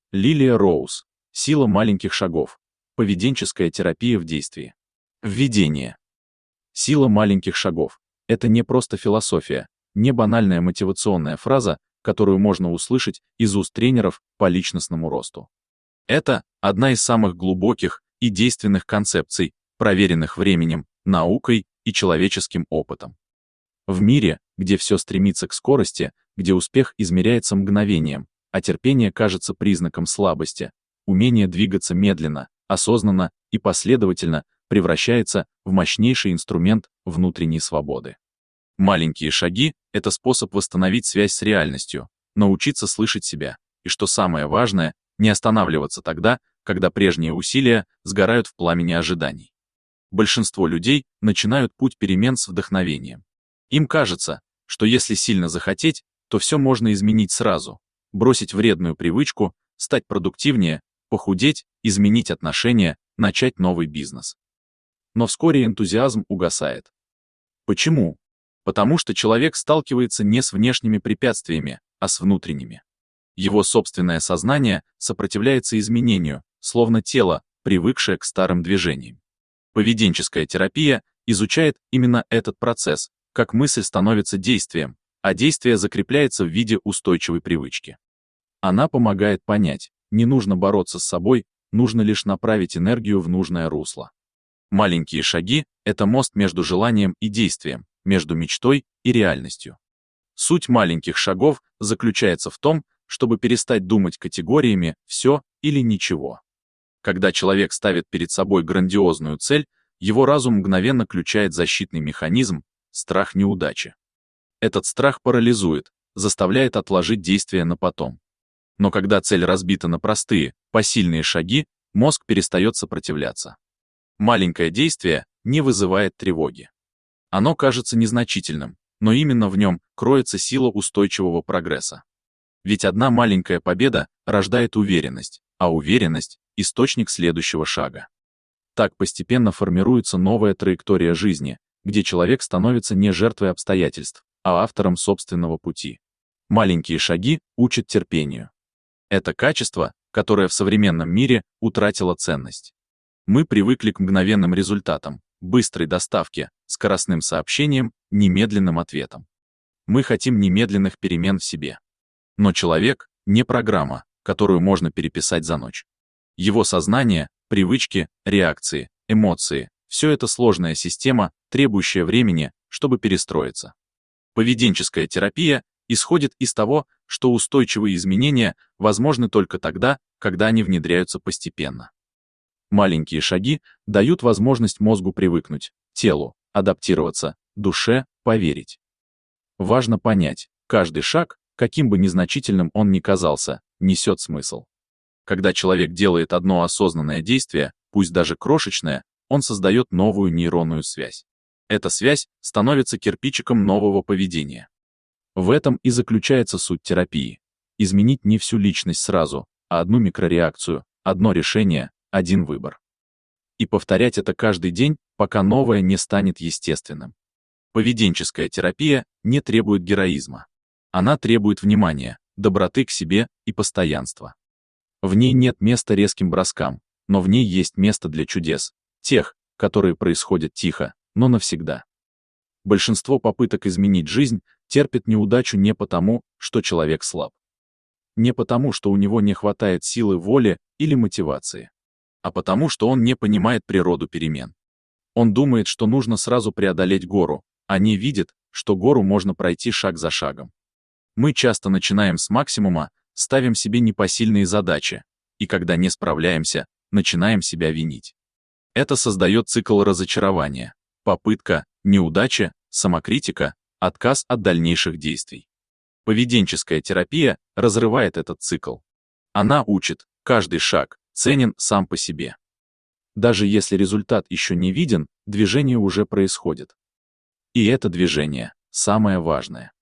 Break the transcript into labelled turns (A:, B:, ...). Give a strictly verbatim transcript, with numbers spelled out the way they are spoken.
A: Лилия Роуз. Сила маленьких шагов. Поведенческая терапия в действии. Введение. Сила маленьких шагов. Это не просто философия, не банальная мотивационная фраза, которую можно услышать из уст тренеров по личностному росту. Это одна из самых глубоких и действенных концепций, проверенных временем, наукой и человеческим опытом. В мире, где все стремится к скорости, где успех измеряется мгновением, а терпение кажется признаком слабости, умение двигаться медленно, осознанно и последовательно превращается в мощнейший инструмент внутренней свободы. Маленькие шаги — это способ восстановить связь с реальностью, научиться слышать себя, и, что самое важное, не останавливаться тогда, когда прежние усилия сгорают в пламени ожиданий. Большинство людей начинают путь перемен с вдохновением. Им кажется, что если сильно захотеть, то все можно изменить сразу. Бросить вредную привычку, стать продуктивнее, похудеть, изменить отношения, начать новый бизнес. Но вскоре энтузиазм угасает. Почему? Потому что человек сталкивается не с внешними препятствиями, а с внутренними. Его собственное сознание сопротивляется изменению, словно тело, привыкшее к старым движениям. Поведенческая терапия изучает именно этот процесс, как мысль становится действием, а действие закрепляется в виде устойчивой привычки. Она помогает понять, не нужно бороться с собой, нужно лишь направить энергию в нужное русло. Маленькие шаги — это мост между желанием и действием, между мечтой и реальностью. Суть маленьких шагов заключается в том, чтобы перестать думать категориями «все» или «ничего». Когда человек ставит перед собой грандиозную цель, его разум мгновенно включает защитный механизм — страх неудачи. Этот страх парализует, заставляет отложить действия на потом. Но когда цель разбита на простые, посильные шаги, мозг перестает сопротивляться. Маленькое действие не вызывает тревоги. Оно кажется незначительным, но именно в нем кроется сила устойчивого прогресса. Ведь одна маленькая победа рождает уверенность, а уверенность — источник следующего шага. Так постепенно формируется новая траектория жизни, где человек становится не жертвой обстоятельств, а автором собственного пути. Маленькие шаги учат терпению. Это качество, которое в современном мире утратило ценность. Мы привыкли к мгновенным результатам, быстрой доставке, скоростным сообщениям, немедленным ответам. Мы хотим немедленных перемен в себе. Но человек — не программа, которую можно переписать за ночь. Его сознание, привычки, реакции, эмоции — все это сложная система, требующая времени, чтобы перестроиться. Поведенческая терапия исходит из того, что устойчивые изменения возможны только тогда, когда они внедряются постепенно. Маленькие шаги дают возможность мозгу привыкнуть, телу адаптироваться, душе поверить. Важно понять, каждый шаг, каким бы незначительным он ни казался, несет смысл. Когда человек делает одно осознанное действие, пусть даже крошечное, он создает новую нейронную связь. Эта связь становится кирпичиком нового поведения. В этом и заключается суть терапии. Изменить не всю личность сразу, а одну микрореакцию, одно решение, один выбор. И повторять это каждый день, пока новое не станет естественным. Поведенческая терапия не требует героизма. Она требует внимания, доброты к себе и постоянства. В ней нет места резким броскам, но в ней есть место для чудес, тех, которые происходят тихо, но навсегда. Большинство попыток изменить жизнь терпит неудачу не потому, что человек слаб. Не потому, что у него не хватает силы воли или мотивации, а потому, что он не понимает природу перемен. Он думает, что нужно сразу преодолеть гору, а не видит, что гору можно пройти шаг за шагом. Мы часто начинаем с максимума, ставим себе непосильные задачи, и когда не справляемся, начинаем себя винить. Это создает цикл разочарования, попытка, неудача, самокритика, отказ от дальнейших действий. Поведенческая терапия разрывает этот цикл. Она учит, каждый шаг ценен сам по себе. Даже если результат еще не виден, движение уже происходит. И это движение самое важное.